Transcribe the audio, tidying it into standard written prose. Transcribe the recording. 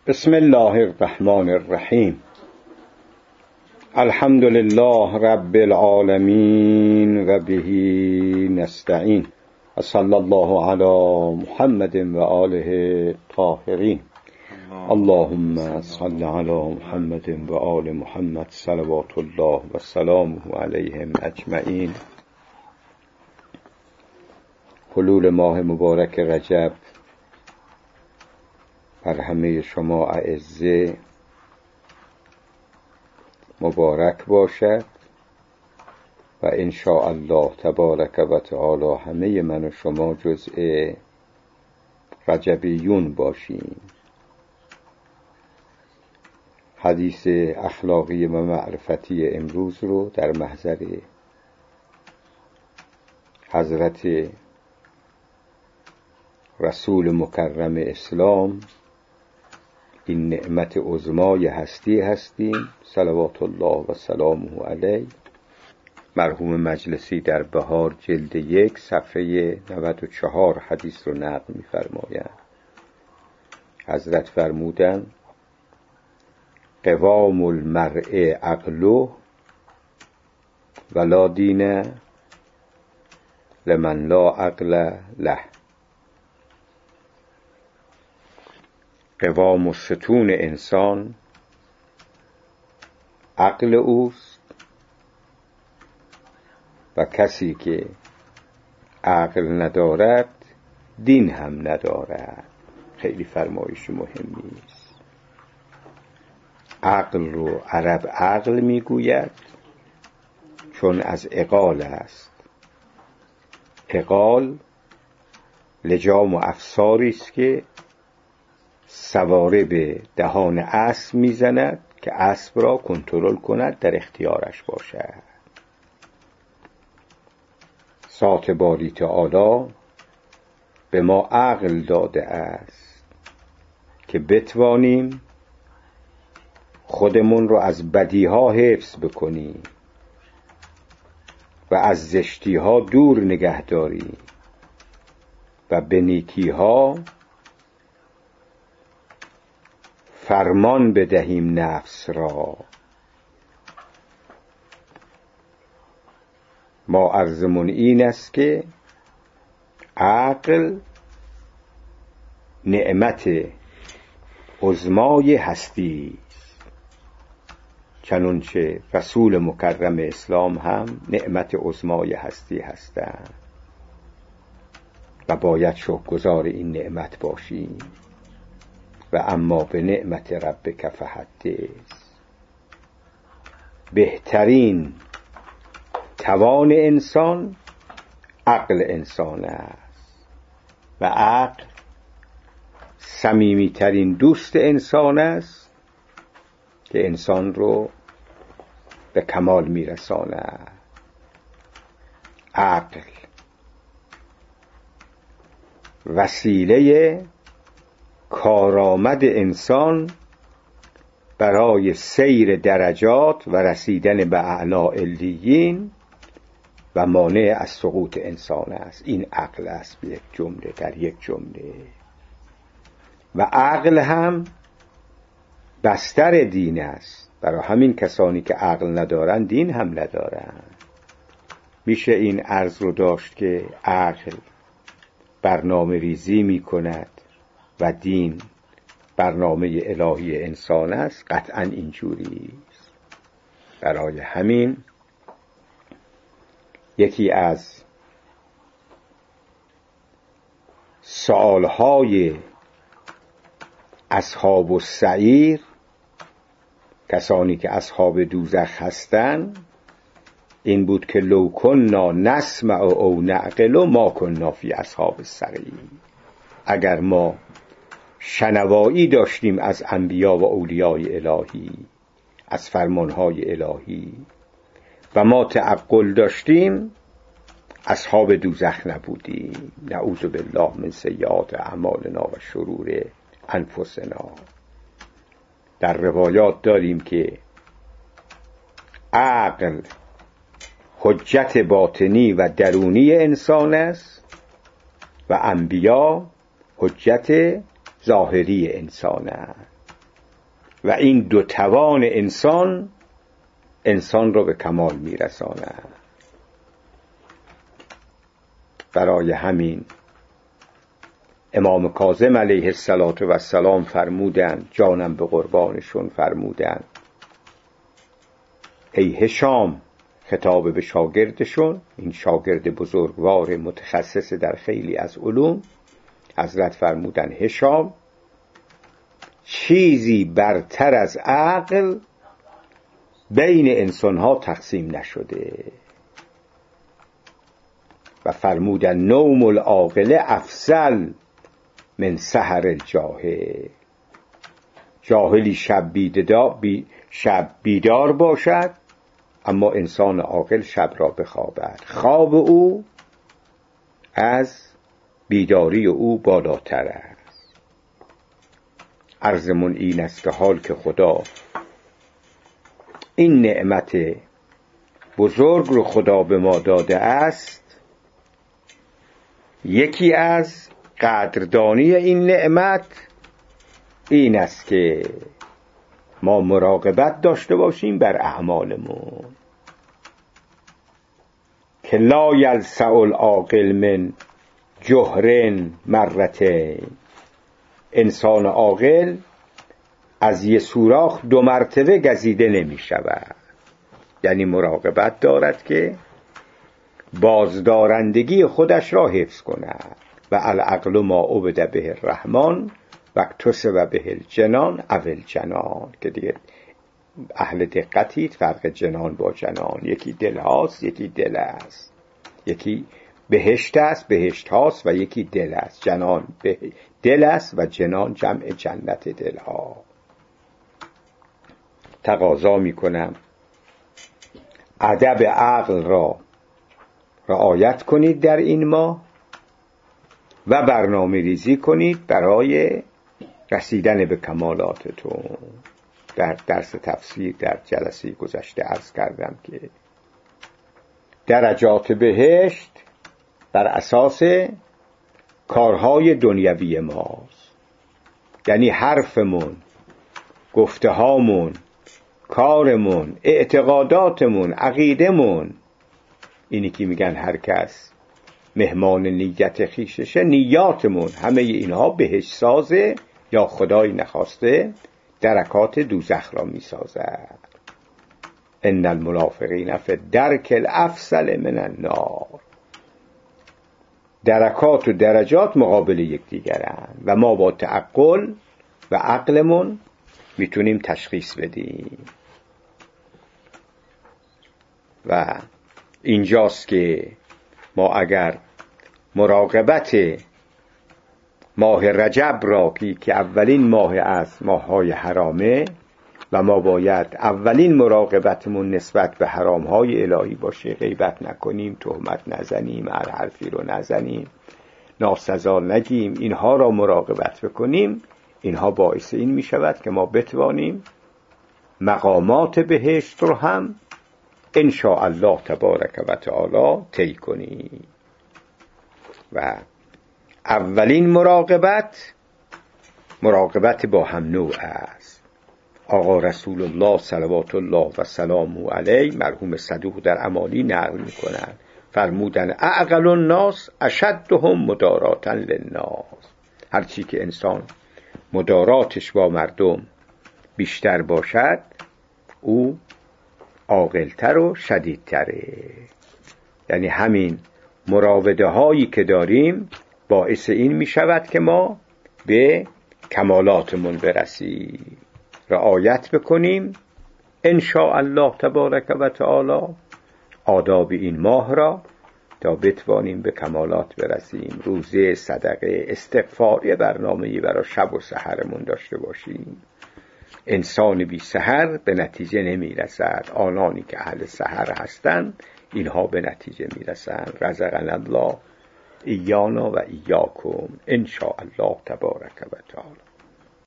بسم الله الرحمن الرحیم. الحمد لله رب العالمین و به نستعین و صلی الله علی محمد و آله الطاهرین. اللهم صل علی محمد و آل محمد صلوات الله و سلامه علیهم اجمعین. حلول ماه مبارک رجب بر همه شما اعزه مبارک باشد و ان شاء الله تبارک و تعالی همه من و شما جزء رجبیون باشیم. حدیث اخلاقی و معرفتی امروز رو در محضر حضرت رسول مکرم اسلام، این نعمت عظمای هستی هستیم صلوات الله و سلامه علیه، مرحوم مجلسی در بهار جلد 1 صفحه 94 حدیث رو نقل می‌فرمایند. حضرت فرمودند قوام المرء عقله ولا دین لمن لا عقل له. قوام و ستون انسان عقل اوست و کسی که عقل ندارد دین هم ندارد. خیلی فرمایش مهمی است. عقل رو عرب عقل میگوید چون از عقال است. عقال لجام و افساری است که سواره به دهان اسب میزند که اسب را کنترل کند، در اختیارش باشد. ذات باری تعالی به ما عقل داده است که بتوانیم خودمون رو از بدیها حفظ بکنیم و از زشتیها دور نگه داریم و به نیکیها فرمان بدهیم نفس را. ما عرضمون این است که عقل نعمت عظمای هستی است، چنانچه رسول مکرم اسلام هم نعمت عظمای هستی هستند و باید شکرگزار این نعمت باشیم. و اما به نعمت ربک فحدث. بهترین توان انسان عقل انسان است و عقل صمیمی‌ترین دوست انسان است که انسان رو به کمال میرساند. عقل وسیله کارآمد انسان برای سیر درجات و رسیدن به اعلی علیین و مانع از سقوط انسان است. این عقل است به یک جمله، در یک جمله. و عقل هم بستر دین است. برای همین کسانی که عقل ندارن دین هم ندارن. میشه این عرض رو داشت که عقل برنامه ریزی می کند و دین برنامه الهی انسان است. قطعا اینجوری است. برای همین یکی از سؤالهای اصحاب السعیر، کسانی که اصحاب دوزخ هستند، این بود که لو کنا نسمع او نعقل ما کنا فی اصحاب السعیر. اگر ما شنوایی داشتیم از انبیا و اولیای الهی، از فرمانهای الهی، و ما تعقل داشتیم، اصحاب دوزخ نبودیم. نعوذ بالله من سیئات اعمالنا و شرور انفسنا. در روایات داریم که عقل حجت باطنی و درونی انسان است و انبیا حجت ظاهری انسان است. و این دو توان انسان را به کمال میرساند. برای همین امام کاظم علیه السلام فرمودند، جانم به قربانشون، فرمودند ای هشام، خطاب به شاگردشون، این شاگرد بزرگوار متخصص در خیلی از علوم، حضرت فرمودن هشام، چیزی برتر از عقل بین انسانها تقسیم نشده. و فرمودن نوم العاقل افضل من سحر الجاهل. جاهلی شب بیدار باشد، اما انسان عاقل شب را بخوابد. خواب او از بیداری او بالاتر است. عرضمون این است که حال که خدا این نعمت بزرگ رو خدا به ما داده است، یکی از قدردانی این نعمت این است که ما مراقبت داشته باشیم بر اعمالمون، که لا یلسع العاقل من جهر مرتین. انسان عاقل از یه سوراخ 2 مرتبه گزیده نمی شود. یعنی مراقبت دارد که بازدارندگی خودش را حفظ کند. و العقل ما عبد به الرحمن و اکتسب به الجنان اول جنان، که دیگه اهل دقتید، فرق جنان با جنان، یکی دل هاست یکی دل است، یکی بهشت است بهشت هاست و یکی دل است. جنان دل است و جنان جمع جنت دل ها. تقاضا می کنم ادب عقل را رعایت کنید در این ماه و برنامه ریزی کنید برای رسیدن به کمالاتتون. در درس تفسیر در جلسه گذشته عرض کردم که درجات بهشت بر اساس کارهای دنیوی ماست. یعنی حرفمون، گفتهامون، کارمون، اعتقاداتمون، عقیدمون، اینی که میگن هر کس مهمان نیت خویششه، نیاتمون، همه اینها بهشت سازه یا خدای نخواسته درکات دوزخ را میسازد. ان المنافقین فی الدرک الاسفل من النار. درکات و درجات مقابل یکدیگرند و ما با تعقل و عقلمون میتونیم تشخیص بدیم. و اینجاست که ما اگر مراقبت ماه رجب را که اولین ماه از ماه‌های حرامه و ما باید اولین مراقبتمون نسبت به حرام‌های الهی باشه، غیبت نکنیم، تهمت نزنیم، هر حرفی رو نزنیم، ناسزا نگیم، اینها را مراقبت بکنیم، اینها باعث این می شود که ما بتوانیم مقامات بهشت رو هم ان شاء الله تبارک و تعالی طی کنیم. و اولین مراقبت با هم نوع است. آقا رسول الله صلوات الله و سلامه علیه، مرحوم صدوق در امالی نقل می‌کنند، فرمودن اعقل الناس اشدهم مداراتا للناس. هرچی که انسان مداراتش با مردم بیشتر باشد، او عاقل‌تر و شدیدتره. یعنی همین مراوده هایی که داریم باعث این می شود که ما به کمالاتمون برسیم. رعایت بکنیم ان شاء الله تبارک و تعالی آداب این ماه را تا بتوانیم به کمالات برسیم. روزه، صدقه، استغفار، یه برنامه‌ای برای شب و سحرمون داشته باشیم. انسان بی سحر به نتیجه نمی رسد. آنانی که اهل سحر هستند اینها به نتیجه می رسند. رزقنا الله ایانا و ایاکم ان شاء الله تبارک و تعالی.